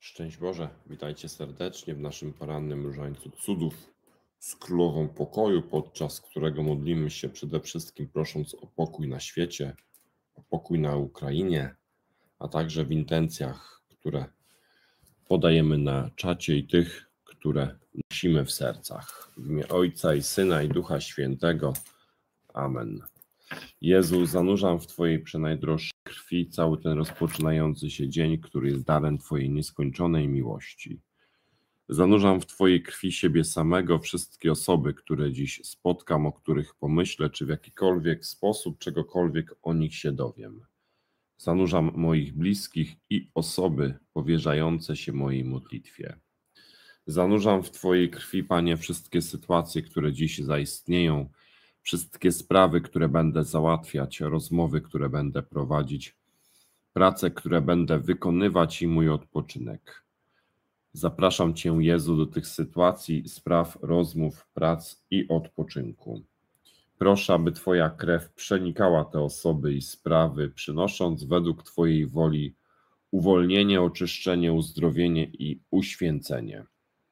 Szczęść Boże, witajcie serdecznie w naszym porannym różańcu cudów z Królową Pokoju, podczas którego modlimy się przede wszystkim prosząc o pokój na świecie, o pokój na Ukrainie, a także w intencjach, które podajemy na czacie i tych, które nosimy w sercach. W imię Ojca i Syna i Ducha Świętego. Amen. Jezu, zanurzam w Twojej przenajdroższej krwi cały ten rozpoczynający się dzień, który jest darem Twojej nieskończonej miłości. Zanurzam w Twojej krwi siebie samego, wszystkie osoby, które dziś spotkam, o których pomyślę, czy w jakikolwiek sposób czegokolwiek o nich się dowiem. Zanurzam moich bliskich i osoby powierzające się mojej modlitwie. Zanurzam w Twojej krwi, Panie, wszystkie sytuacje, które dziś zaistnieją, wszystkie sprawy, które będę załatwiać, rozmowy, które będę prowadzić, prace, które będę wykonywać i mój odpoczynek. Zapraszam Cię, Jezu, do tych sytuacji, spraw, rozmów, prac i odpoczynku. Proszę, aby Twoja krew przenikała te osoby i sprawy, przynosząc według Twojej woli uwolnienie, oczyszczenie, uzdrowienie i uświęcenie.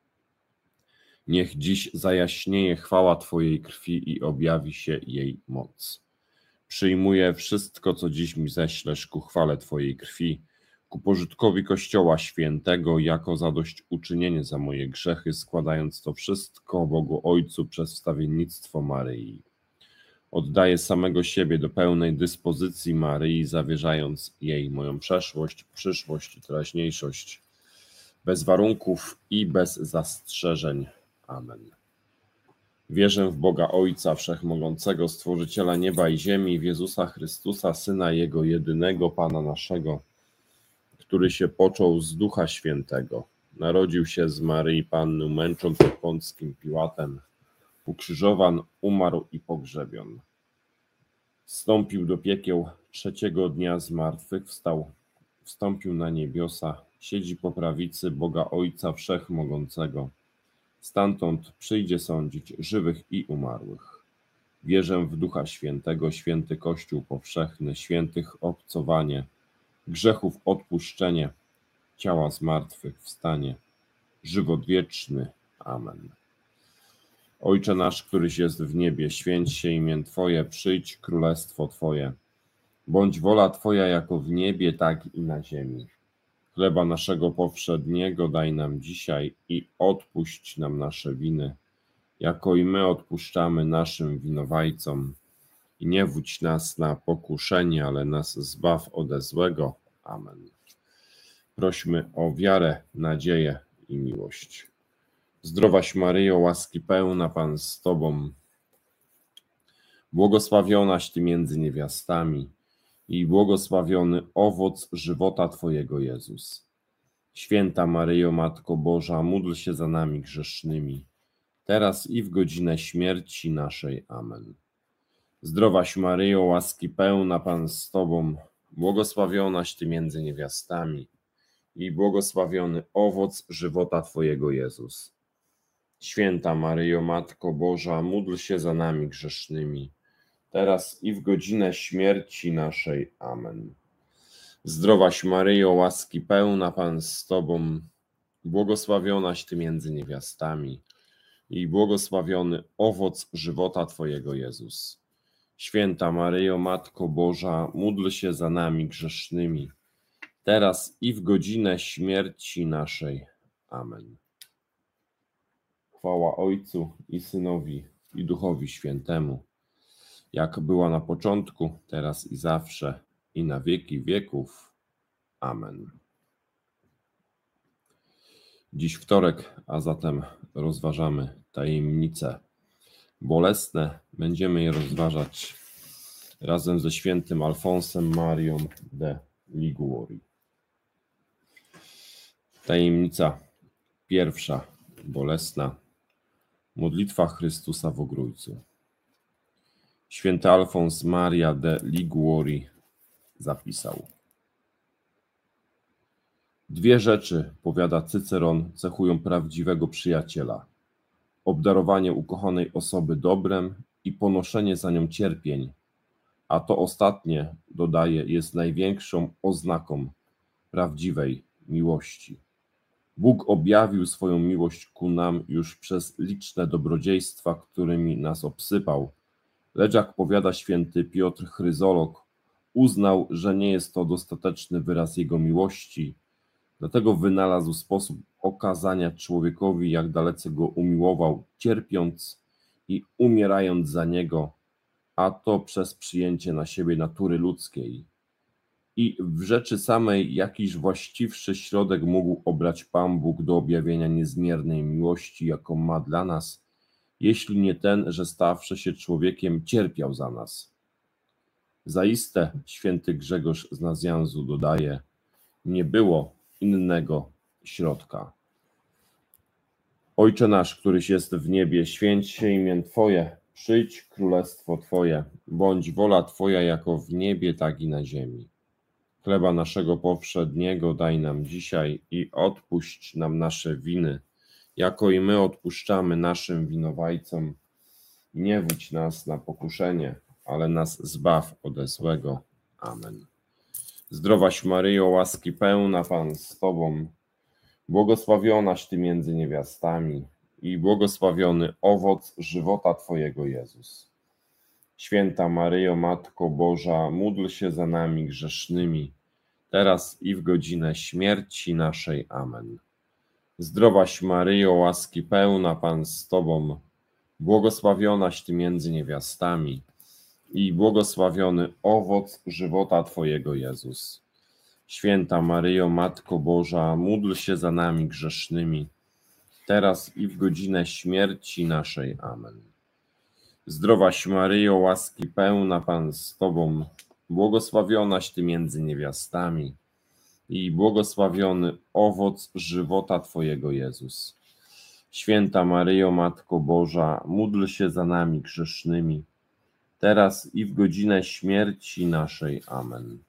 Niech dziś zajaśnieje chwała Twojej krwi i objawi się jej moc. Przyjmuję wszystko, co dziś mi ześlesz ku chwale Twojej krwi, ku pożytkowi Kościoła Świętego, jako zadośćuczynienie za moje grzechy, składając to wszystko Bogu Ojcu przez wstawiennictwo Maryi. Oddaję samego siebie do pełnej dyspozycji Maryi, zawierzając jej moją przeszłość, przyszłość i teraźniejszość, bez warunków i bez zastrzeżeń. Amen. Wierzę w Boga Ojca Wszechmogącego, Stworzyciela nieba i ziemi, w Jezusa Chrystusa, Syna Jego jedynego, Pana naszego, który się począł z Ducha Świętego, narodził się z Maryi Panny, męczon pod Pąckim Piłatem, ukrzyżowan, umarł i pogrzebion. Wstąpił do piekieł, trzeciego dnia zmartwychwstał, wstąpił na niebiosa, siedzi po prawicy Boga Ojca Wszechmogącego. Stamtąd przyjdzie sądzić żywych i umarłych. Wierzę w Ducha Świętego, święty Kościół powszechny, świętych obcowanie, grzechów odpuszczenie, ciała zmartwychwstanie, żywot wieczny. Amen. Ojcze nasz, któryś jest w niebie, święć się imię Twoje, przyjdź królestwo Twoje. Bądź wola Twoja jako w niebie, tak i na ziemi. Chleba naszego powszedniego daj nam dzisiaj i odpuść nam nasze winy, jako i my odpuszczamy naszym winowajcom. I nie wódź nas na pokuszenie, ale nas zbaw ode złego. Amen. Prośmy o wiarę, nadzieję i miłość. Zdrowaś Maryjo, łaski pełna, Pan z Tobą, błogosławionaś Ty między niewiastami i błogosławiony owoc żywota Twojego, Jezus. Święta Maryjo, Matko Boża, módl się za nami grzesznymi, teraz i w godzinę śmierci naszej. Amen. Zdrowaś Maryjo, łaski pełna, Pan z Tobą, błogosławionaś Ty między niewiastami i błogosławiony owoc żywota Twojego, Jezus. Święta Maryjo, Matko Boża, módl się za nami grzesznymi, teraz i w godzinę śmierci naszej. Amen. Zdrowaś Maryjo, łaski pełna, Pan z Tobą, błogosławionaś Ty między niewiastami i błogosławiony owoc żywota Twojego, Jezus. Święta Maryjo, Matko Boża, módl się za nami grzesznymi, teraz i w godzinę śmierci naszej. Amen. Chwała Ojcu i Synowi i Duchowi Świętemu, jak była na początku, teraz i zawsze, i na wieki wieków. Amen. Dziś wtorek, a zatem rozważamy tajemnice bolesne. Będziemy je rozważać razem ze świętym Alfonsem Marią de Liguori. Tajemnica pierwsza, bolesna. Modlitwa Chrystusa w Ogrójcu. Święty Alfons Maria de Liguori zapisał: dwie rzeczy, powiada Cyceron, cechują prawdziwego przyjaciela: obdarowanie ukochanej osoby dobrem i ponoszenie za nią cierpień, a to ostatnie, dodaje, jest największą oznaką prawdziwej miłości. Bóg objawił swoją miłość ku nam już przez liczne dobrodziejstwa, którymi nas obsypał. Lecz jak powiada święty Piotr Chryzolog, uznał, że nie jest to dostateczny wyraz Jego miłości, dlatego wynalazł sposób okazania człowiekowi, jak dalece go umiłował, cierpiąc i umierając za niego, a to przez przyjęcie na siebie natury ludzkiej. I w rzeczy samej jakiś właściwszy środek mógł obrać Pan Bóg do objawienia niezmiernej miłości, jaką ma dla nas, jeśli nie ten, że stawszy się człowiekiem, cierpiał za nas. Zaiste, święty Grzegorz z Nazjanzu dodaje, nie było innego środka. Ojcze nasz, któryś jest w niebie, święć się imię Twoje, przyjdź królestwo Twoje, bądź wola Twoja jako w niebie, tak i na ziemi. Chleba naszego powszedniego daj nam dzisiaj i odpuść nam nasze winy, jako i my odpuszczamy naszym winowajcom. Nie wódź nas na pokuszenie, ale nas zbaw ode złego. Amen. Zdrowaś Maryjo, łaski pełna, Pan z Tobą, błogosławionaś Ty między niewiastami i błogosławiony owoc żywota Twojego, Jezus. Święta Maryjo, Matko Boża, módl się za nami grzesznymi, teraz i w godzinę śmierci naszej. Amen. Zdrowaś Maryjo, łaski pełna, Pan z Tobą, błogosławionaś Ty między niewiastami i błogosławiony owoc żywota Twojego, Jezus. Święta Maryjo, Matko Boża, módl się za nami grzesznymi, teraz i w godzinę śmierci naszej. Amen. Zdrowaś Maryjo, łaski pełna, Pan z Tobą, błogosławionaś Ty między niewiastami i błogosławiony owoc żywota Twojego, Jezus. Święta Maryjo, Matko Boża, módl się za nami grzesznymi, teraz i w godzinę śmierci naszej. Amen.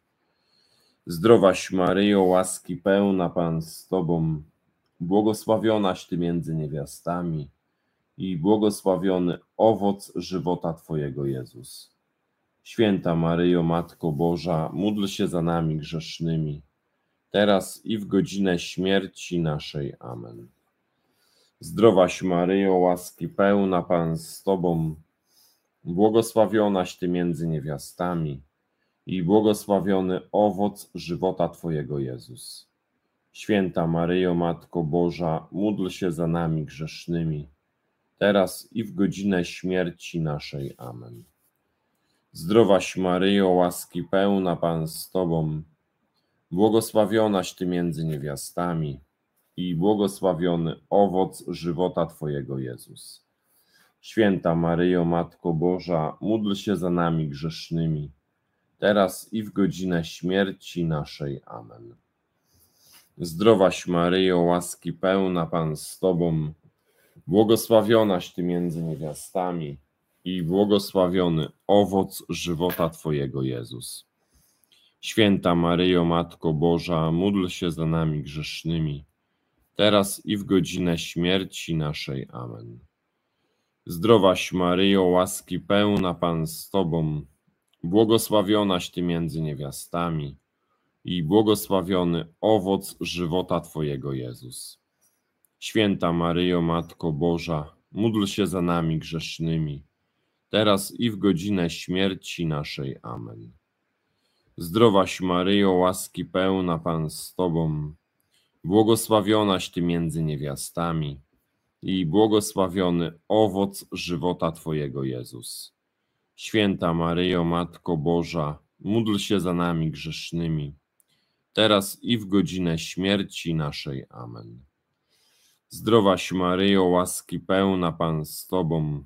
Zdrowaś Maryjo, łaski pełna, Pan z Tobą, błogosławionaś Ty między niewiastami i błogosławiony owoc żywota Twojego, Jezus. Święta Maryjo, Matko Boża, módl się za nami grzesznymi, teraz i w godzinę śmierci naszej. Amen. Zdrowaś Maryjo, łaski pełna, Pan z Tobą, błogosławionaś Ty między niewiastami i błogosławiony owoc żywota Twojego, Jezus. Święta Maryjo, Matko Boża, módl się za nami grzesznymi, teraz i w godzinę śmierci naszej. Amen. Zdrowaś Maryjo, łaski pełna, Pan z Tobą, błogosławionaś Ty między niewiastami i błogosławiony owoc żywota Twojego, Jezus. Święta Maryjo, Matko Boża, módl się za nami grzesznymi, teraz i w godzinę śmierci naszej. Amen. Zdrowaś Maryjo, łaski pełna, Pan z Tobą, błogosławionaś Ty między niewiastami i błogosławiony owoc żywota Twojego, Jezus. Święta Maryjo, Matko Boża, módl się za nami grzesznymi, teraz i w godzinę śmierci naszej. Amen. Zdrowaś Maryjo, łaski pełna, Pan z Tobą, błogosławionaś Ty między niewiastami i błogosławiony owoc żywota Twojego, Jezus. Święta Maryjo, Matko Boża, módl się za nami grzesznymi, teraz i w godzinę śmierci naszej. Amen. Zdrowaś Maryjo, łaski pełna, Pan z Tobą, błogosławionaś Ty między niewiastami i błogosławiony owoc żywota Twojego, Jezus. Święta Maryjo, Matko Boża, módl się za nami grzesznymi, teraz i w godzinę śmierci naszej. Amen. Zdrowaś Maryjo, łaski pełna, Pan z Tobą,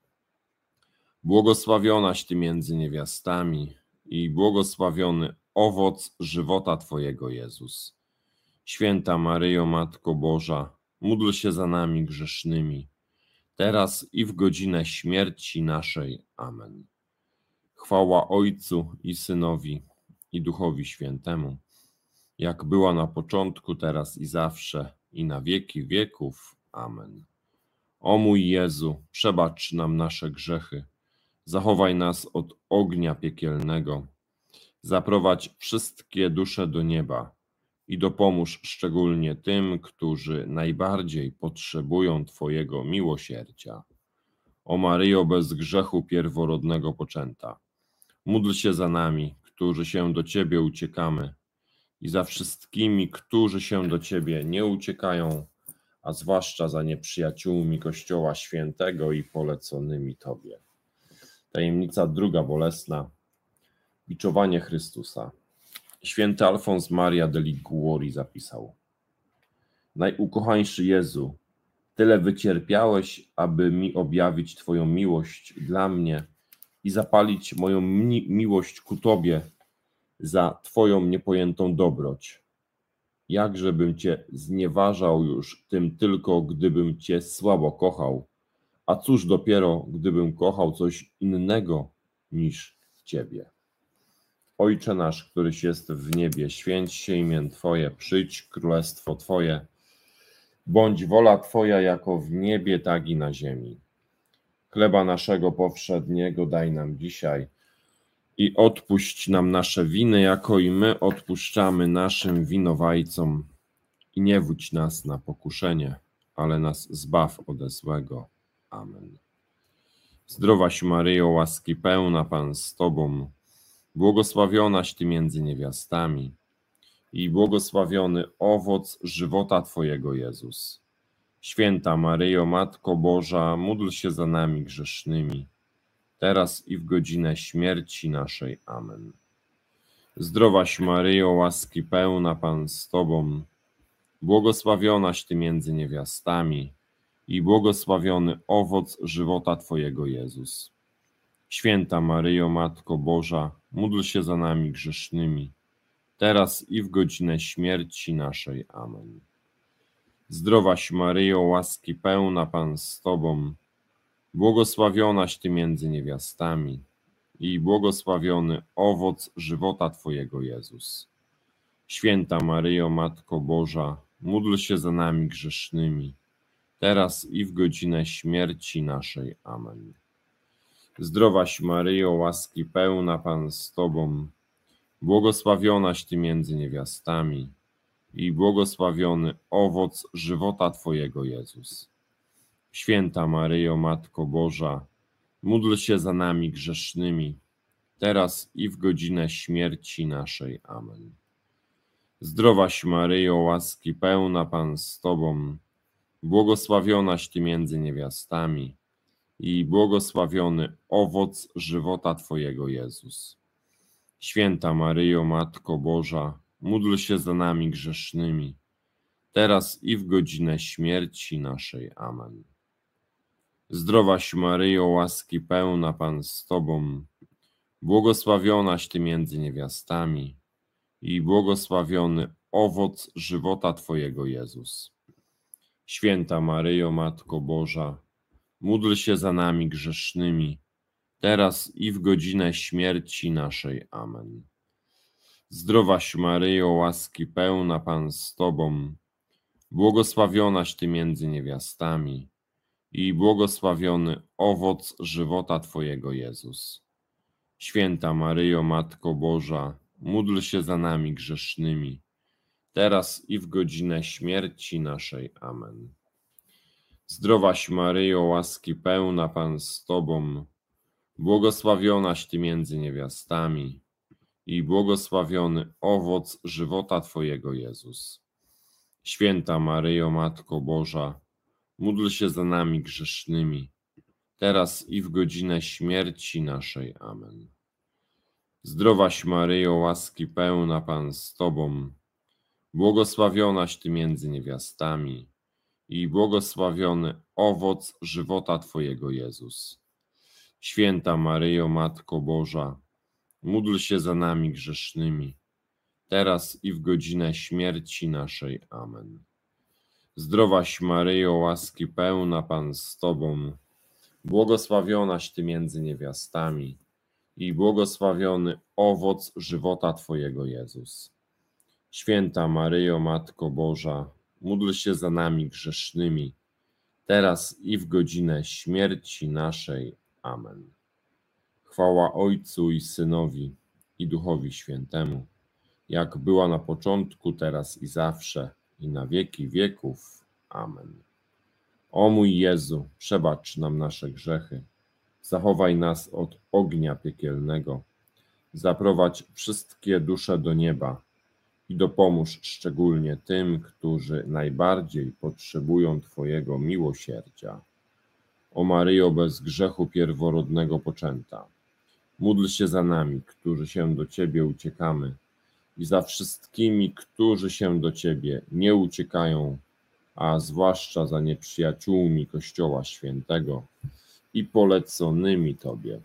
błogosławionaś Ty między niewiastami i błogosławiony owoc żywota Twojego, Jezus. Święta Maryjo, Matko Boża, módl się za nami grzesznymi, teraz i w godzinę śmierci naszej. Amen. Chwała Ojcu i Synowi, i Duchowi Świętemu, jak była na początku, teraz i zawsze, i na wieki wieków. Amen. O mój Jezu, przebacz nam nasze grzechy, zachowaj nas od ognia piekielnego, zaprowadź wszystkie dusze do nieba i dopomóż szczególnie tym, którzy najbardziej potrzebują Twojego miłosierdzia. O Maryjo bez grzechu pierworodnego poczęta, módl się za nami, którzy się do Ciebie uciekamy, i za wszystkimi, którzy się do Ciebie nie uciekają, a zwłaszcza za nieprzyjaciółmi Kościoła Świętego i poleconymi Tobie. Tajemnica druga bolesna. Biczowanie Chrystusa. Święty Alfons Maria de Liguori zapisał: Najukochańszy Jezu, tyle wycierpiałeś, aby mi objawić Twoją miłość dla mnie i zapalić moją miłość ku Tobie za Twoją niepojętą dobroć. Jakżebym Cię znieważał już tym tylko, gdybym Cię słabo kochał, a cóż dopiero, gdybym kochał coś innego niż Ciebie. Ojcze nasz, któryś jest w niebie, święć się imię Twoje, przyjdź królestwo Twoje, bądź wola Twoja jako w niebie, tak i na ziemi. Chleba naszego powszedniego daj nam dzisiaj i odpuść nam nasze winy, jako i my odpuszczamy naszym winowajcom. I nie wódź nas na pokuszenie, ale nas zbaw ode złego. Amen. Zdrowaś Maryjo, łaski pełna, Pan z Tobą, błogosławionaś Ty między niewiastami i błogosławiony owoc żywota Twojego, Jezus. Święta Maryjo, Matko Boża, módl się za nami grzesznymi, teraz i w godzinę śmierci naszej. Amen. Zdrowaś Maryjo, łaski pełna, Pan z Tobą, błogosławionaś Ty między niewiastami i błogosławiony owoc żywota Twojego, Jezus. Święta Maryjo, Matko Boża, módl się za nami grzesznymi, teraz i w godzinę śmierci naszej. Amen. Zdrowaś Maryjo, łaski pełna, Pan z Tobą, błogosławionaś Ty między niewiastami i błogosławiony owoc żywota Twojego, Jezus. Święta Maryjo, Matko Boża, módl się za nami grzesznymi, teraz i w godzinę śmierci naszej. Amen. Zdrowaś Maryjo, łaski pełna, Pan z Tobą, błogosławionaś Ty między niewiastami i błogosławiony owoc żywota Twojego, Jezus. Święta Maryjo, Matko Boża, módl się za nami grzesznymi, teraz i w godzinę śmierci naszej. Amen. Zdrowaś Maryjo, łaski pełna, Pan z Tobą, błogosławionaś Ty między niewiastami i błogosławiony owoc żywota Twojego, Jezus. Święta Maryjo, Matko Boża, módl się za nami grzesznymi, teraz i w godzinę śmierci naszej. Amen. Zdrowaś Maryjo, łaski pełna, Pan z Tobą, błogosławionaś Ty między niewiastami i błogosławiony owoc żywota Twojego, Jezus. Święta Maryjo, Matko Boża, módl się za nami grzesznymi, teraz i w godzinę śmierci naszej. Amen. Zdrowaś Maryjo, łaski pełna, Pan z Tobą, błogosławionaś Ty między niewiastami i błogosławiony owoc żywota Twojego, Jezus. Święta Maryjo, Matko Boża, módl się za nami grzesznymi, teraz i w godzinę śmierci naszej. Amen. Zdrowaś Maryjo, łaski pełna, Pan z Tobą, błogosławionaś Ty między niewiastami i błogosławiony owoc żywota Twojego, Jezus. Święta Maryjo, Matko Boża, módl się za nami grzesznymi, teraz i w godzinę śmierci naszej. Amen. Zdrowaś Maryjo, łaski pełna, Pan z Tobą, błogosławionaś Ty między niewiastami i błogosławiony owoc żywota Twojego, Jezus. Święta Maryjo, Matko Boża, módl się za nami grzesznymi, teraz i w godzinę śmierci naszej. Amen. Zdrowaś Maryjo, łaski pełna, Pan z Tobą, błogosławionaś Ty między niewiastami i błogosławiony owoc żywota Twojego, Jezus. Święta Maryjo, Matko Boża, módl się za nami grzesznymi, teraz i w godzinę śmierci naszej. Amen. Chwała Ojcu i Synowi i Duchowi Świętemu, jak była na początku, teraz i zawsze, i na wieki wieków. Amen. O mój Jezu, przebacz nam nasze grzechy, zachowaj nas od ognia piekielnego, zaprowadź wszystkie dusze do nieba i dopomóż szczególnie tym, którzy najbardziej potrzebują Twojego miłosierdzia. O Maryjo bez grzechu pierworodnego poczęta, módl się za nami, którzy się do Ciebie uciekamy, i za wszystkimi, którzy się do Ciebie nie uciekają, a zwłaszcza za nieprzyjaciółmi Kościoła Świętego i poleconymi Tobie.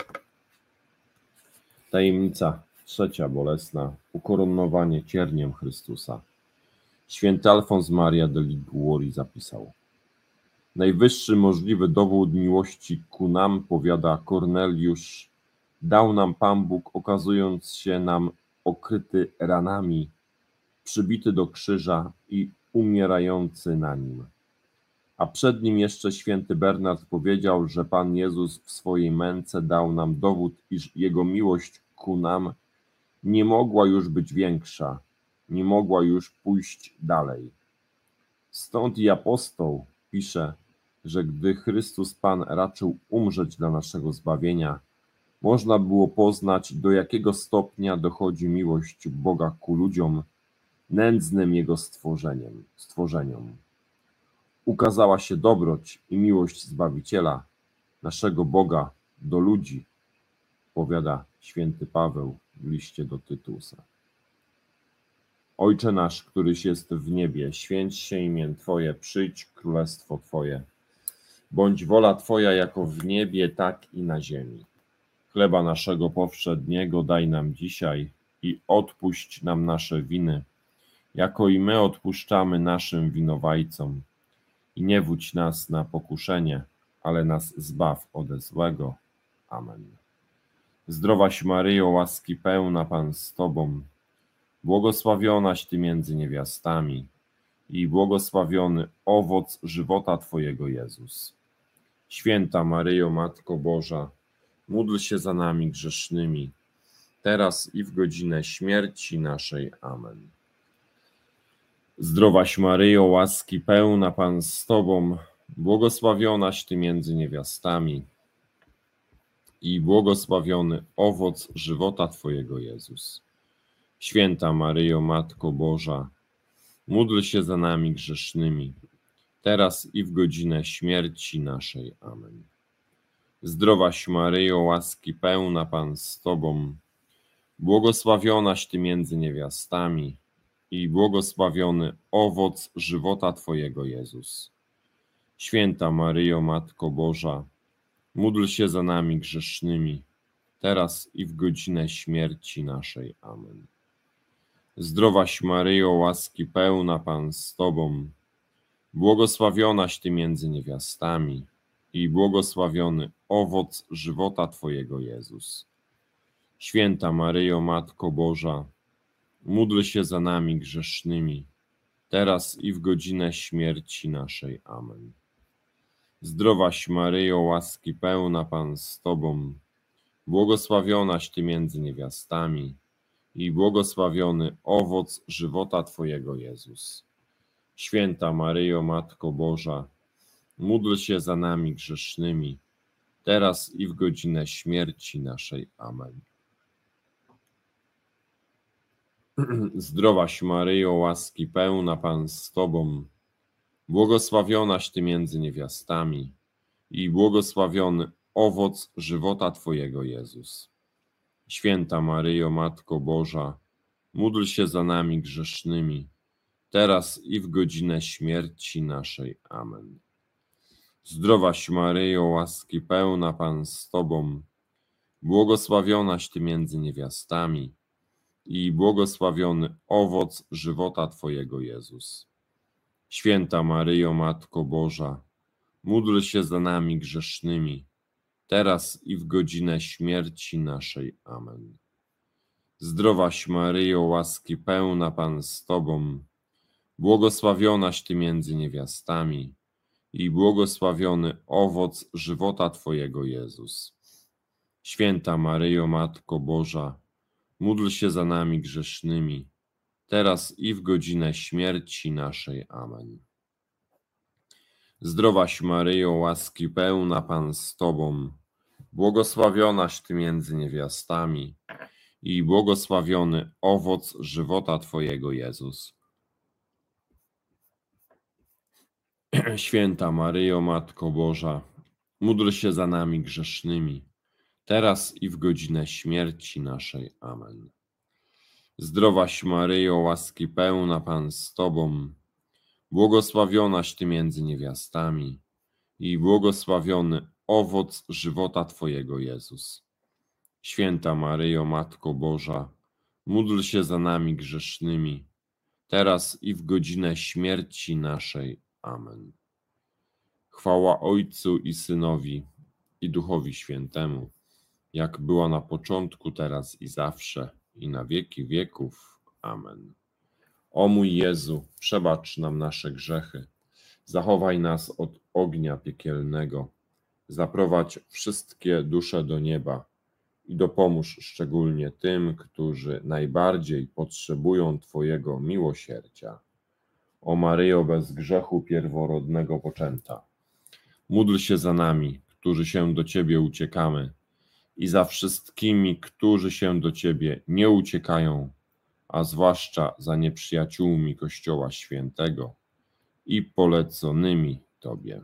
Tajemnica trzecia bolesna. Ukoronowanie cierniem Chrystusa. Święty Alfons Maria de Liguori zapisał: najwyższy możliwy dowód miłości ku nam, powiada Korneliusz, dał nam Pan Bóg, okazując się nam okryty ranami, przybity do krzyża i umierający na nim. A przed nim jeszcze święty Bernard powiedział, że Pan Jezus w swojej męce dał nam dowód, iż Jego miłość ku nam nie mogła już być większa, nie mogła już pójść dalej. Stąd i apostoł pisze, że gdy Chrystus Pan raczył umrzeć dla naszego zbawienia, można było poznać, do jakiego stopnia dochodzi miłość Boga ku ludziom, nędznym Jego stworzeniom. Ukazała się dobroć i miłość Zbawiciela, naszego Boga, do ludzi, powiada święty Paweł w liście do Tytusa. Ojcze nasz, któryś jest w niebie, święć się imię Twoje, przyjdź królestwo Twoje. Bądź wola Twoja jako w niebie, tak i na ziemi. Chleba naszego powszedniego daj nam dzisiaj i odpuść nam nasze winy, jako i my odpuszczamy naszym winowajcom. I nie wódź nas na pokuszenie, ale nas zbaw ode złego. Amen. Zdrowaś Maryjo, łaski pełna, Pan z Tobą, błogosławionaś Ty między niewiastami i błogosławiony owoc żywota Twojego, Jezus. Święta Maryjo, Matko Boża, módl się za nami grzesznymi, teraz i w godzinę śmierci naszej. Amen. Zdrowaś Maryjo, łaski pełna, Pan z Tobą, błogosławionaś Ty między niewiastami i błogosławiony owoc żywota Twojego, Jezus. Święta Maryjo, Matko Boża, módl się za nami grzesznymi, teraz i w godzinę śmierci naszej. Amen. Zdrowaś Maryjo, łaski pełna, Pan z Tobą, błogosławionaś Ty między niewiastami i błogosławiony owoc żywota Twojego, Jezus. Święta Maryjo, Matko Boża, módl się za nami grzesznymi, teraz i w godzinę śmierci naszej. Amen. Zdrowaś Maryjo, łaski pełna, Pan z Tobą, błogosławionaś Ty między niewiastami i błogosławiony owoc żywota Twojego, Jezus. Święta Maryjo, Matko Boża, módl się za nami grzesznymi, teraz i w godzinę śmierci naszej. Amen. Zdrowaś Maryjo, łaski pełna, Pan z Tobą, błogosławionaś Ty między niewiastami i błogosławiony owoc żywota Twojego, Jezus. Święta Maryjo, Matko Boża, módl się za nami grzesznymi, teraz i w godzinę śmierci naszej. Amen. Zdrowaś Maryjo, łaski pełna, Pan z Tobą, błogosławionaś Ty między niewiastami i błogosławiony owoc żywota Twojego, Jezus. Święta Maryjo, Matko Boża, módl się za nami grzesznymi, teraz i w godzinę śmierci naszej. Amen. Zdrowaś Maryjo, łaski pełna, Pan z Tobą, błogosławionaś Ty między niewiastami i błogosławiony owoc żywota Twojego, Jezus. Święta Maryjo, Matko Boża, módl się za nami grzesznymi, teraz i w godzinę śmierci naszej. Amen. Zdrowaś Maryjo, łaski pełna, Pan z Tobą, błogosławionaś Ty między niewiastami i błogosławiony owoc żywota Twojego, Jezus. Święta Maryjo, Matko Boża, módl się za nami grzesznymi, teraz i w godzinę śmierci naszej. Amen. Zdrowaś Maryjo, łaski pełna, Pan z Tobą, błogosławionaś Ty między niewiastami i błogosławiony owoc żywota Twojego, Jezus. Święta Maryjo, Matko Boża, módl się za nami grzesznymi, teraz i w godzinę śmierci naszej. Amen. Zdrowaś Maryjo, łaski pełna, Pan z Tobą, błogosławionaś Ty między niewiastami i błogosławiony owoc żywota Twojego, Jezus. Święta Maryjo, Matko Boża, módl się za nami grzesznymi, teraz i w godzinę śmierci naszej. Amen. Chwała Ojcu i Synowi, i Duchowi Świętemu, jak była na początku, teraz i zawsze, i na wieki wieków. Amen. O mój Jezu, przebacz nam nasze grzechy, zachowaj nas od ognia piekielnego, zaprowadź wszystkie dusze do nieba i dopomóż szczególnie tym, którzy najbardziej potrzebują Twojego miłosierdzia. O Maryjo, bez grzechu pierworodnego poczęta, módl się za nami, którzy się do Ciebie uciekamy, i za wszystkimi, którzy się do Ciebie nie uciekają, a zwłaszcza za nieprzyjaciółmi Kościoła Świętego i poleconymi Tobie.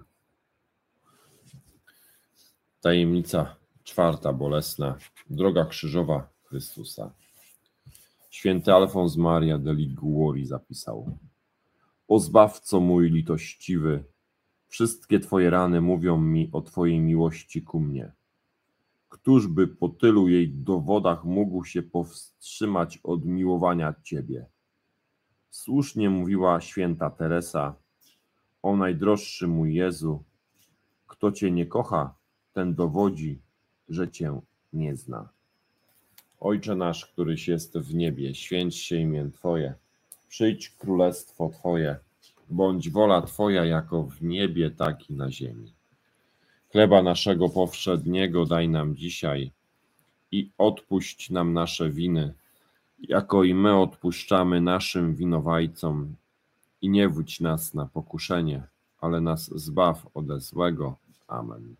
Tajemnica czwarta bolesna, droga krzyżowa Chrystusa. Święty Alfons Maria de Liguori zapisał: O Zbawco mój litościwy, wszystkie Twoje rany mówią mi o Twojej miłości ku mnie. Któż by po tylu jej dowodach mógł się powstrzymać od miłowania Ciebie? Słusznie mówiła święta Teresa: O najdroższy mój Jezu, kto Cię nie kocha, ten dowodzi, że Cię nie zna. Ojcze nasz, któryś jest w niebie, święć się imię Twoje, przyjdź królestwo Twoje, bądź wola Twoja jako w niebie, tak i na ziemi. Chleba naszego powszedniego daj nam dzisiaj i odpuść nam nasze winy, jako i my odpuszczamy naszym winowajcom. I nie wódź nas na pokuszenie, ale nas zbaw ode złego. Amen.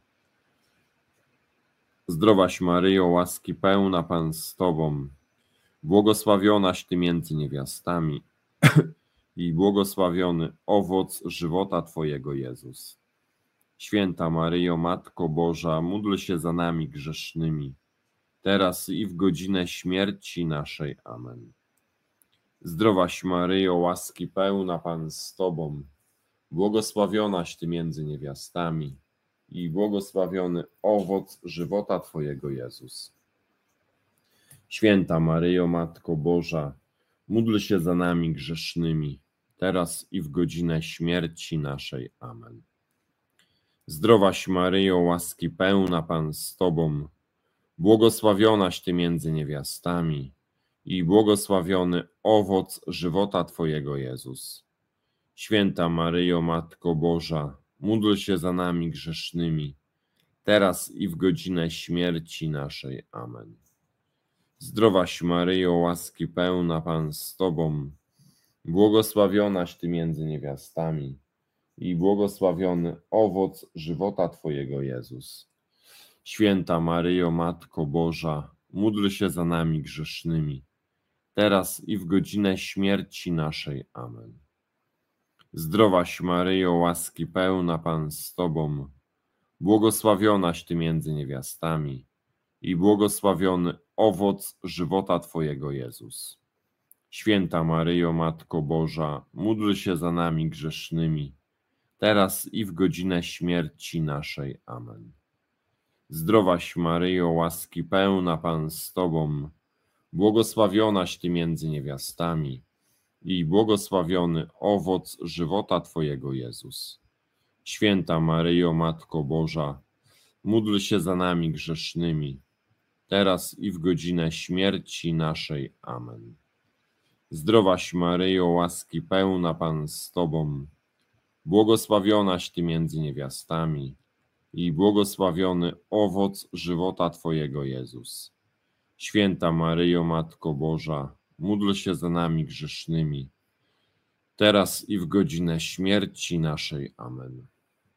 Zdrowaś Maryjo, łaski pełna, Pan z Tobą, błogosławionaś Ty między niewiastami i błogosławiony owoc żywota Twojego, Jezus. Święta Maryjo, Matko Boża, módl się za nami grzesznymi, teraz i w godzinę śmierci naszej. Amen. Zdrowaś Maryjo, łaski pełna, Pan z Tobą, błogosławionaś Ty między niewiastami i błogosławiony owoc żywota Twojego, Jezus. Święta Maryjo, Matko Boża, módl się za nami grzesznymi, teraz i w godzinę śmierci naszej. Amen. Zdrowaś Maryjo, łaski pełna, Pan z Tobą, błogosławionaś Ty między niewiastami i błogosławiony owoc żywota Twojego, Jezus. Święta Maryjo, Matko Boża, módl się za nami grzesznymi, teraz i w godzinę śmierci naszej. Amen. Zdrowaś Maryjo, łaski pełna, Pan z Tobą, błogosławionaś Ty między niewiastami i błogosławiony owoc żywota Twojego, Jezus. Święta Maryjo, Matko Boża, módl się za nami grzesznymi, teraz i w godzinę śmierci naszej. Amen. Zdrowaś Maryjo, łaski pełna, Pan z Tobą, błogosławionaś Ty między niewiastami i błogosławiony owoc żywota Twojego, Jezus. Święta Maryjo, Matko Boża, módl się za nami grzesznymi, teraz i w godzinę śmierci naszej. Amen. Zdrowaś Maryjo, łaski pełna, Pan z Tobą, błogosławionaś Ty między niewiastami i błogosławiony owoc żywota Twojego, Jezus. Święta Maryjo, Matko Boża, módl się za nami grzesznymi, teraz i w godzinę śmierci naszej. Amen. Zdrowaś Maryjo, łaski pełna, Pan z Tobą, błogosławionaś Ty między niewiastami i błogosławiony owoc żywota Twojego, Jezus. Święta Maryjo, Matko Boża, módl się za nami grzesznymi, teraz i w godzinę śmierci naszej. Amen.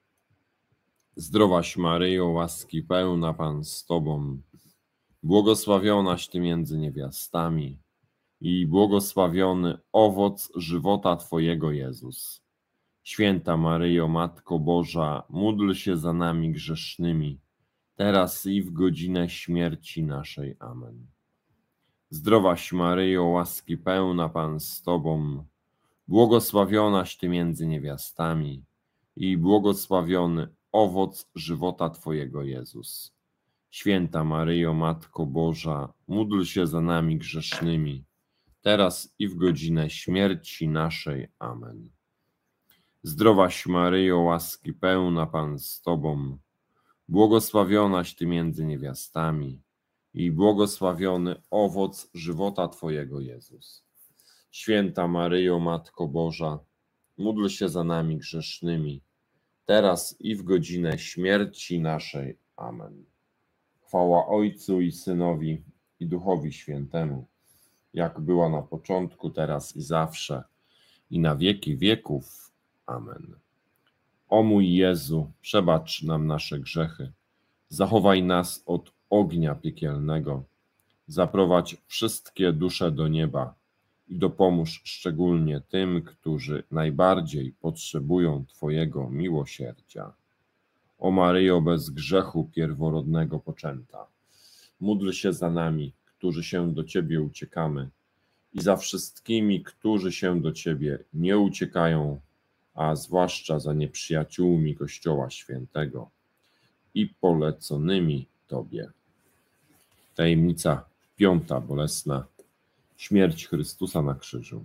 Zdrowaś Maryjo, łaski pełna, Pan z Tobą, błogosławionaś Ty między niewiastami i błogosławiony owoc żywota Twojego, Jezus. Święta Maryjo, Matko Boża, módl się za nami grzesznymi, teraz i w godzinę śmierci naszej. Amen. Zdrowaś Maryjo, łaski pełna, Pan z Tobą, błogosławionaś Ty między niewiastami i błogosławiony owoc żywota Twojego, Jezus. Święta Maryjo, Matko Boża, módl się za nami grzesznymi, teraz i w godzinę śmierci naszej. Amen. Zdrowaś Maryjo, łaski pełna, Pan z Tobą, błogosławionaś Ty między niewiastami i błogosławiony owoc żywota Twojego, Jezus. Święta Maryjo, Matko Boża, módl się za nami grzesznymi, teraz i w godzinę śmierci naszej. Amen. Chwała Ojcu i Synowi, i Duchowi Świętemu, jak była na początku, teraz i zawsze, i na wieki wieków. Amen. O mój Jezu, przebacz nam nasze grzechy, zachowaj nas od ognia piekielnego, zaprowadź wszystkie dusze do nieba i dopomóż szczególnie tym, którzy najbardziej potrzebują Twojego miłosierdzia. O Maryjo, bez grzechu pierworodnego poczęta, módl się za nami, którzy się do Ciebie uciekamy, i za wszystkimi, którzy się do Ciebie nie uciekają, a zwłaszcza za nieprzyjaciółmi Kościoła Świętego i poleconymi Tobie. Tajemnica 5. bolesna. Śmierć Chrystusa na krzyżu.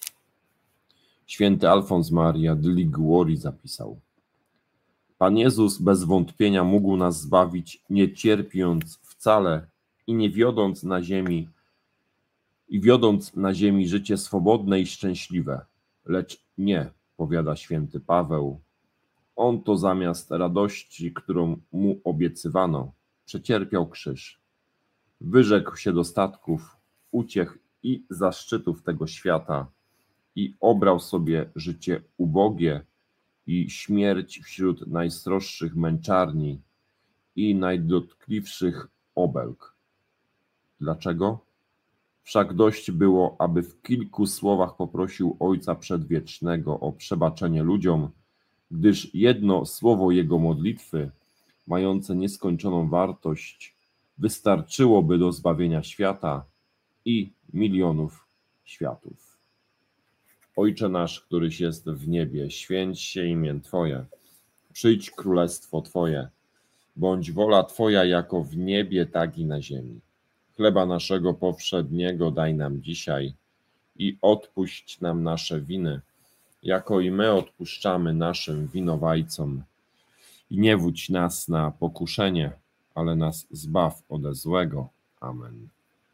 Święty Alfons Maria de Liguori zapisał: Pan Jezus bez wątpienia mógł nas zbawić, nie cierpiąc wcale i nie wiodąc na ziemi życie swobodne i szczęśliwe. Lecz nie, powiada święty Paweł, on to zamiast radości, którą mu obiecywano, przecierpiał krzyż. Wyrzekł się dostatków, uciech i zaszczytów tego świata i obrał sobie życie ubogie i śmierć wśród najsroższych męczarni i najdotkliwszych obelg. Dlaczego? Wszak dość było, aby w kilku słowach poprosił Ojca Przedwiecznego o przebaczenie ludziom, gdyż jedno słowo jego modlitwy, mające nieskończoną wartość, wystarczyłoby do zbawienia świata i milionów światów. Ojcze nasz, któryś jest w niebie, święć się imię Twoje, przyjdź królestwo Twoje, bądź wola Twoja jako w niebie, tak i na ziemi. Chleba naszego powszedniego daj nam dzisiaj i odpuść nam nasze winy, jako i my odpuszczamy naszym winowajcom. I nie wódź nas na pokuszenie, ale nas zbaw ode złego. Amen.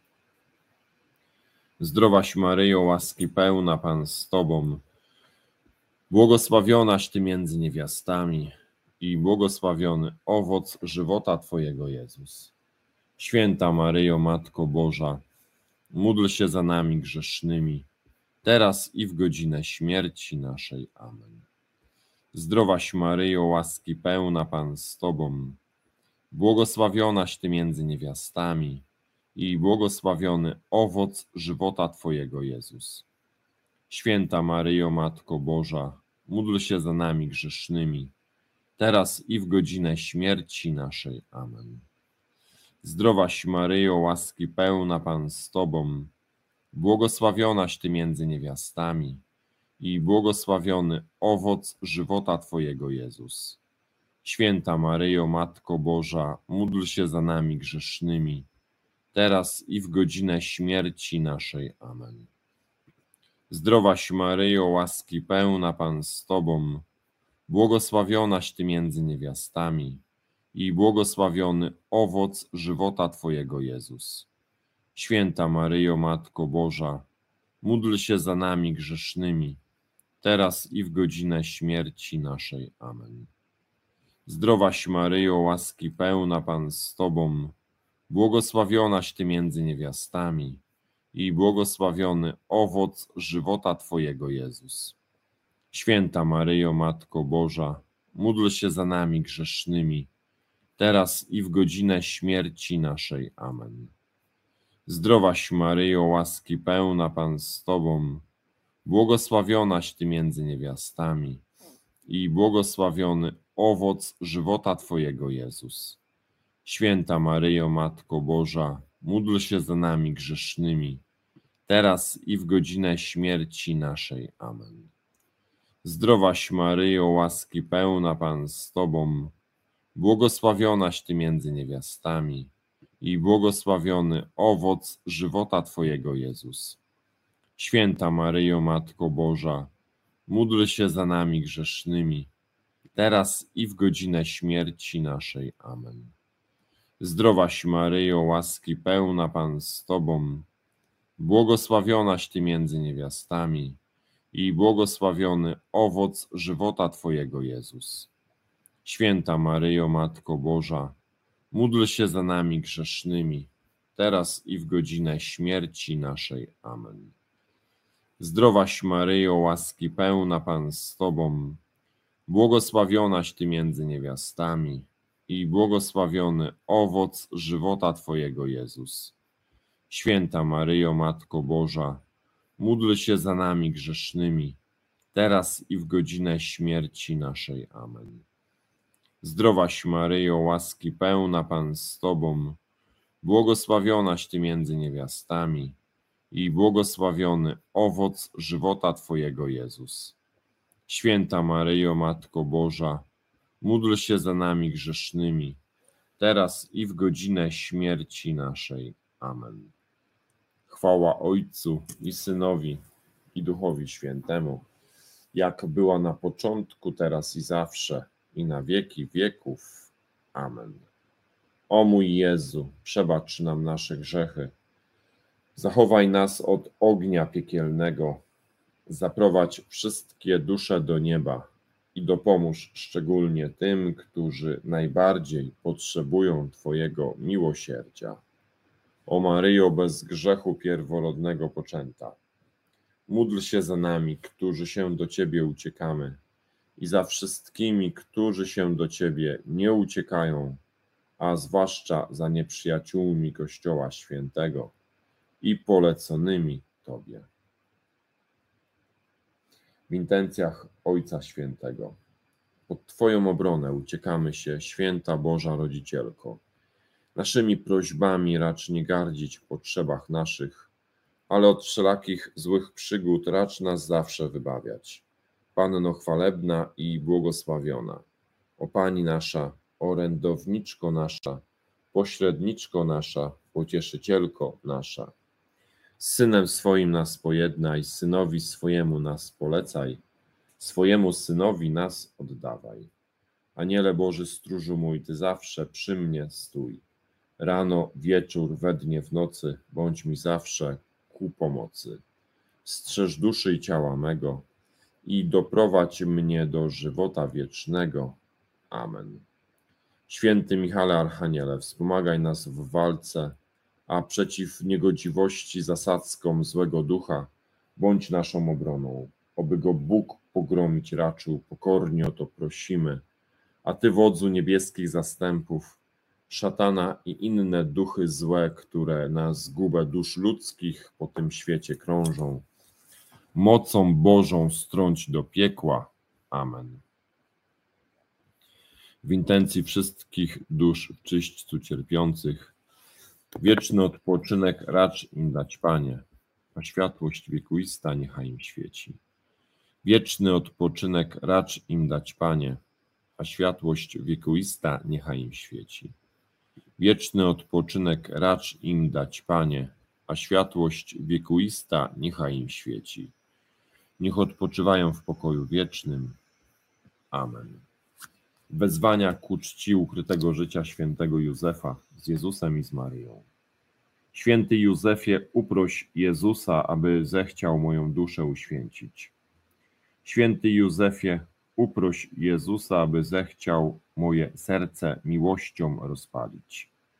Zdrowaś Maryjo, łaski pełna, Pan z Tobą, błogosławionaś Ty między niewiastami i błogosławiony owoc żywota Twojego, Jezus. Święta Maryjo, Matko Boża, módl się za nami grzesznymi, teraz i w godzinę śmierci naszej. Amen. Zdrowaś Maryjo, łaski pełna, Pan z Tobą, błogosławionaś Ty między niewiastami i błogosławiony owoc żywota Twojego, Jezus. Święta Maryjo, Matko Boża, módl się za nami grzesznymi, teraz i w godzinę śmierci naszej. Amen. Zdrowaś Maryjo, łaski pełna, Pan z Tobą, błogosławionaś Ty między niewiastami i błogosławiony owoc żywota Twojego, Jezus. Święta Maryjo, Matko Boża, módl się za nami grzesznymi, teraz i w godzinę śmierci naszej. Amen. Zdrowaś Maryjo, łaski pełna, Pan z Tobą, błogosławionaś Ty między niewiastami i błogosławiony owoc żywota Twojego, Jezus. Święta Maryjo, Matko Boża, módl się za nami grzesznymi, teraz i w godzinę śmierci naszej. Amen. Zdrowaś Maryjo, łaski pełna, Pan z Tobą, błogosławionaś Ty między niewiastami i błogosławiony owoc żywota Twojego, Jezus. Święta Maryjo, Matko Boża, módl się za nami grzesznymi, teraz i w godzinę śmierci naszej. Amen. Zdrowaś Maryjo, łaski pełna, Pan z Tobą, błogosławionaś Ty między niewiastami i błogosławiony owoc żywota Twojego, Jezus. Święta Maryjo, Matko Boża, módl się za nami grzesznymi, teraz i w godzinę śmierci naszej. Amen. Zdrowaś Maryjo, łaski pełna, Pan z Tobą, błogosławionaś Ty między niewiastami i błogosławiony owoc żywota Twojego, Jezus. Święta Maryjo, Matko Boża, módl się za nami grzesznymi, teraz i w godzinę śmierci naszej. Amen. Zdrowaś Maryjo, łaski pełna, Pan z Tobą, błogosławionaś Ty między niewiastami i błogosławiony owoc żywota Twojego, Jezus. Święta Maryjo, Matko Boża, módl się za nami grzesznymi, teraz i w godzinę śmierci naszej. Amen. Zdrowaś Maryjo, łaski pełna, Pan z Tobą, błogosławionaś Ty między niewiastami i błogosławiony owoc żywota Twojego, Jezus. Święta Maryjo, Matko Boża, módl się za nami grzesznymi, teraz i w godzinę śmierci naszej. Amen. Zdrowaś Maryjo, łaski pełna, Pan z Tobą, błogosławionaś Ty między niewiastami i błogosławiony owoc żywota Twojego, Jezus. Święta Maryjo, Matko Boża, módl się za nami grzesznymi, teraz i w godzinę śmierci naszej. Amen. Chwała Ojcu i Synowi, i Duchowi Świętemu, jak była na początku, teraz i zawsze, i na wieki wieków. Amen. O mój Jezu, przebacz nam nasze grzechy, zachowaj nas od ognia piekielnego, zaprowadź wszystkie dusze do nieba i dopomóż szczególnie tym, którzy najbardziej potrzebują Twojego miłosierdzia. O Maryjo, bez grzechu pierworodnego poczęta, módl się za nami, którzy się do Ciebie uciekamy, i za wszystkimi, którzy się do Ciebie nie uciekają, a zwłaszcza za nieprzyjaciółmi Kościoła Świętego i poleconymi Tobie. W intencjach Ojca Świętego. Pod Twoją obronę uciekamy się, Święta Boża Rodzicielko. Naszymi prośbami racz nie gardzić w potrzebach naszych, ale od wszelakich złych przygód racz nas zawsze wybawiać. Panno chwalebna i błogosławiona, o Pani nasza, orędowniczko nasza, pośredniczko nasza, pocieszycielko nasza. Z Synem swoim nas pojednaj, Synowi swojemu nas polecaj, swojemu Synowi nas oddawaj. Aniele Boży, stróżu mój, Ty zawsze przy mnie stój. Rano, wieczór, we dnie, w nocy, bądź mi zawsze ku pomocy. Strzeż duszy i ciała mego i doprowadź mnie do żywota wiecznego. Amen. Święty Michale Archaniele, wspomagaj nas w walce, a przeciw niegodziwości zasadzkom złego ducha bądź naszą obroną. Oby go Bóg pogromić raczył, pokornie o to prosimy. A Ty, wodzu niebieskich zastępów, szatana i inne duchy złe, które na zgubę dusz ludzkich po tym świecie krążą, mocą Bożą strąć do piekła. Amen. W intencji wszystkich dusz w czyśćcu cierpiących, wieczny odpoczynek racz im dać, Panie, a światłość wiekuista niechaj im świeci. Wieczny odpoczynek racz im dać, Panie, a światłość wiekuista niechaj im świeci. Wieczny odpoczynek racz im dać, Panie, a światłość wiekuista niechaj im świeci. Niech odpoczywają w pokoju wiecznym. Amen. Wezwania ku czci ukrytego życia świętego Józefa z Jezusem i z Maryją. Święty Józefie, uproś Jezusa, aby zechciał moją duszę uświęcić. Święty Józefie, uproś Jezusa, aby zechciał moje serce miłością rozpalić.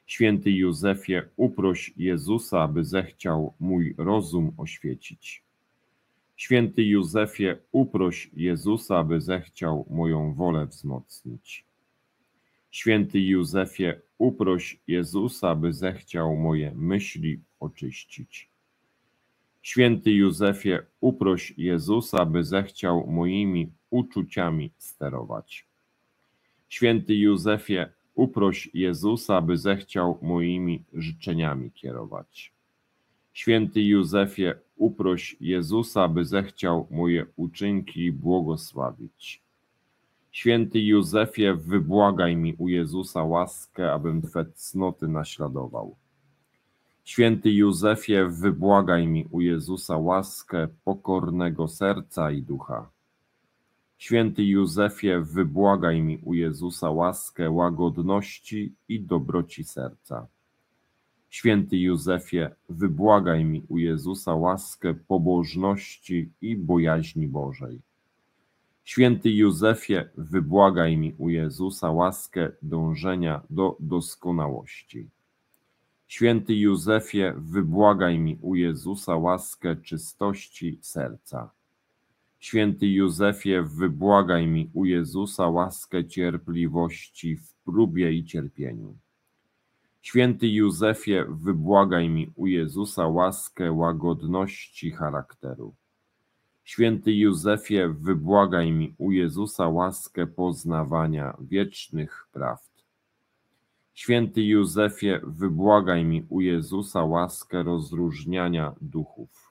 Święty Józefie, uproś Jezusa, aby zechciał mój rozum oświecić. Święty Józefie, uproś Jezusa, aby zechciał moją wolę wzmocnić. Święty Józefie, uproś Jezusa, aby zechciał moje myśli oczyścić. Święty Józefie, uproś Jezusa, aby zechciał moimi uczuciami sterować. Święty Józefie, uproś Jezusa, aby zechciał moimi życzeniami kierować. Święty Józefie, uproś Jezusa, aby zechciał moje uczynki błogosławić. Święty Józefie, wybłagaj mi u Jezusa łaskę, abym Twe cnoty naśladował. Święty Józefie, wybłagaj mi u Jezusa łaskę pokornego serca i ducha. Święty Józefie, wybłagaj mi u Jezusa łaskę łagodności i dobroci serca. Święty Józefie, wybłagaj mi u Jezusa łaskę pobożności i bojaźni Bożej. Święty Józefie, wybłagaj mi u Jezusa łaskę dążenia do doskonałości. Święty Józefie, wybłagaj mi u Jezusa łaskę czystości serca. Święty Józefie, wybłagaj mi u Jezusa łaskę cierpliwości w próbie i cierpieniu. Święty Józefie, wybłagaj mi u Jezusa łaskę łagodności charakteru. Święty Józefie, wybłagaj mi u Jezusa łaskę poznawania wiecznych prawd. Święty Józefie, wybłagaj mi u Jezusa łaskę rozróżniania duchów.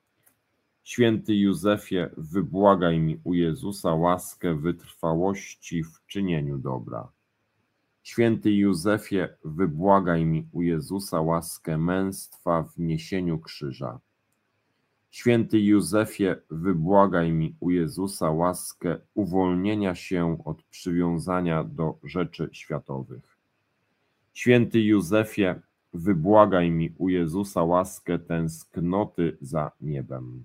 Święty Józefie, wybłagaj mi u Jezusa łaskę wytrwałości w czynieniu dobra. Święty Józefie, wybłagaj mi u Jezusa łaskę męstwa w niesieniu krzyża. Święty Józefie, wybłagaj mi u Jezusa łaskę uwolnienia się od przywiązania do rzeczy światowych. Święty Józefie, wybłagaj mi u Jezusa łaskę tęsknoty za niebem.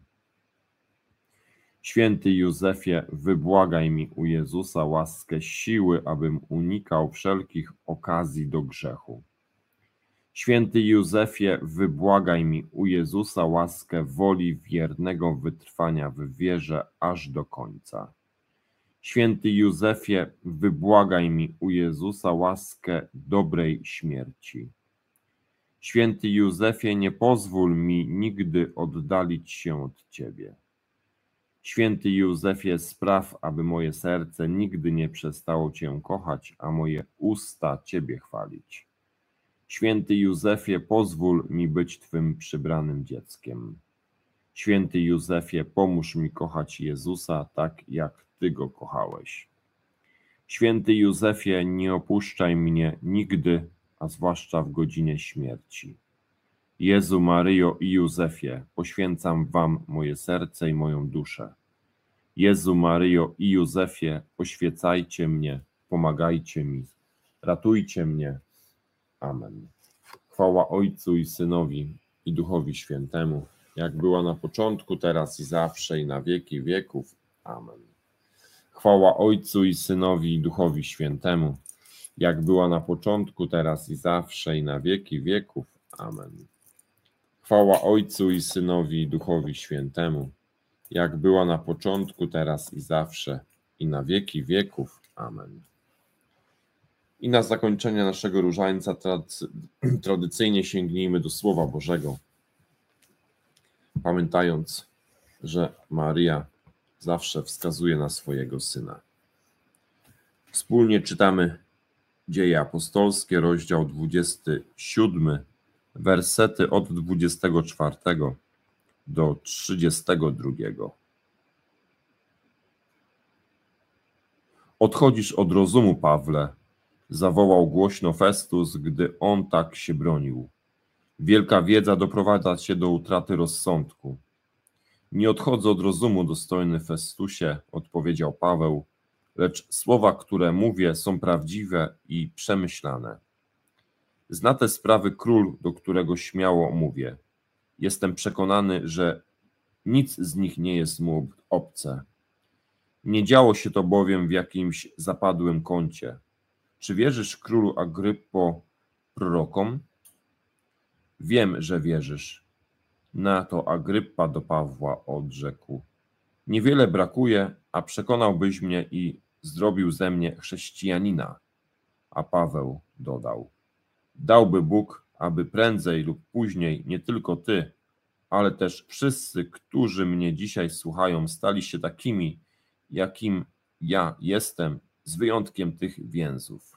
Święty Józefie, wybłagaj mi u Jezusa łaskę siły, abym unikał wszelkich okazji do grzechu. Święty Józefie, wybłagaj mi u Jezusa łaskę woli wiernego wytrwania w wierze aż do końca. Święty Józefie, wybłagaj mi u Jezusa łaskę dobrej śmierci. Święty Józefie, nie pozwól mi nigdy oddalić się od Ciebie. Święty Józefie, spraw, aby moje serce nigdy nie przestało Cię kochać, a moje usta Ciebie chwalić. Święty Józefie, pozwól mi być Twym przybranym dzieckiem. Święty Józefie, pomóż mi kochać Jezusa tak, jak Ty Go kochałeś. Święty Józefie, nie opuszczaj mnie nigdy, a zwłaszcza w godzinie śmierci. Jezu, Maryjo i Józefie, poświęcam Wam moje serce i moją duszę. Jezu, Maryjo i Józefie, poświęcajcie mnie, pomagajcie mi, ratujcie mnie. Amen. Chwała Ojcu i Synowi i Duchowi Świętemu, jak była na początku, teraz i zawsze, i na wieki wieków. Amen. Chwała Ojcu i Synowi i Duchowi Świętemu, jak była na początku, teraz i zawsze, i na wieki wieków. Amen. Chwała Ojcu i Synowi i Duchowi Świętemu, jak była na początku, teraz i zawsze, i na wieki wieków. Amen. I na zakończenie naszego różańca tradycyjnie sięgnijmy do Słowa Bożego, pamiętając, że Maryja zawsze wskazuje na swojego Syna. Wspólnie czytamy Dzieje Apostolskie, rozdział 27, wersety od 24 do 32. Odchodzisz od rozumu, Pawle, zawołał głośno Festus, gdy on tak się bronił. Wielka wiedza doprowadza cię do utraty rozsądku. Nie odchodzę od rozumu, dostojny Festusie, odpowiedział Paweł, lecz słowa, które mówię, są prawdziwe i przemyślane. Zna te sprawy król, do którego śmiało mówię. Jestem przekonany, że nic z nich nie jest mu obce. Nie działo się to bowiem w jakimś zapadłym kącie. Czy wierzysz, królu Agryppo, prorokom? Wiem, że wierzysz. Na to Agrypa do Pawła odrzekł: niewiele brakuje, a przekonałbyś mnie i zrobił ze mnie chrześcijanina. A Paweł dodał: dałby Bóg, aby prędzej lub później nie tylko ty, ale też wszyscy, którzy mnie dzisiaj słuchają, stali się takimi, jakim ja jestem, z wyjątkiem tych więzów.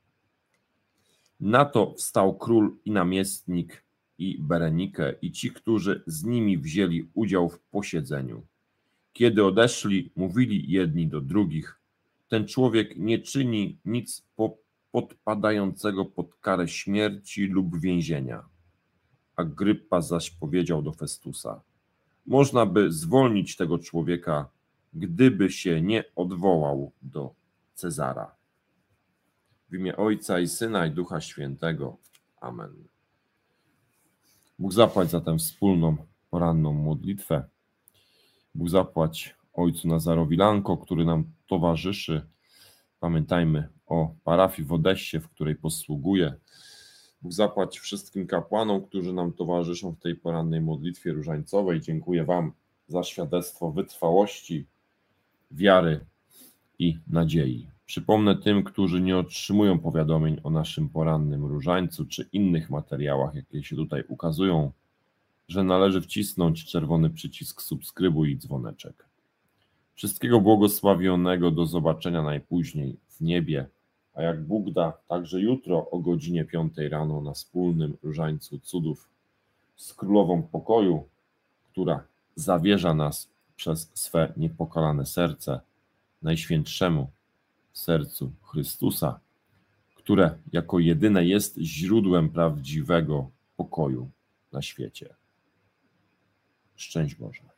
Na to wstał król i namiestnik i Berenike i ci, którzy z nimi wzięli udział w posiedzeniu. Kiedy odeszli, mówili jedni do drugich: ten człowiek nie czyni nic podpadającego pod karę śmierci lub więzienia. Agrypa zaś powiedział do Festusa: można by zwolnić tego człowieka, gdyby się nie odwołał do Cezara. W imię Ojca i Syna i Ducha Świętego. Amen. Bóg zapłać za tę wspólną poranną modlitwę. Bóg zapłać Ojcu Nazarowi Lanko, który nam towarzyszy. Pamiętajmy o parafii w Odessie, w której posługuję. Bóg zapłać wszystkim kapłanom, którzy nam towarzyszą w tej porannej modlitwie różańcowej. Dziękuję Wam za świadectwo wytrwałości, wiary i nadziei. Przypomnę tym, którzy nie otrzymują powiadomień o naszym porannym różańcu czy innych materiałach, jakie się tutaj ukazują, że należy wcisnąć czerwony przycisk subskrybuj i dzwoneczek. Wszystkiego błogosławionego, do zobaczenia najpóźniej w niebie, a jak Bóg da, także jutro o godzinie 5 rano na wspólnym różańcu cudów z Królową Pokoju, która zawierza nas przez swe niepokalane serce Najświętszemu sercu Chrystusa, które jako jedyne jest źródłem prawdziwego pokoju na świecie. Szczęść Boże.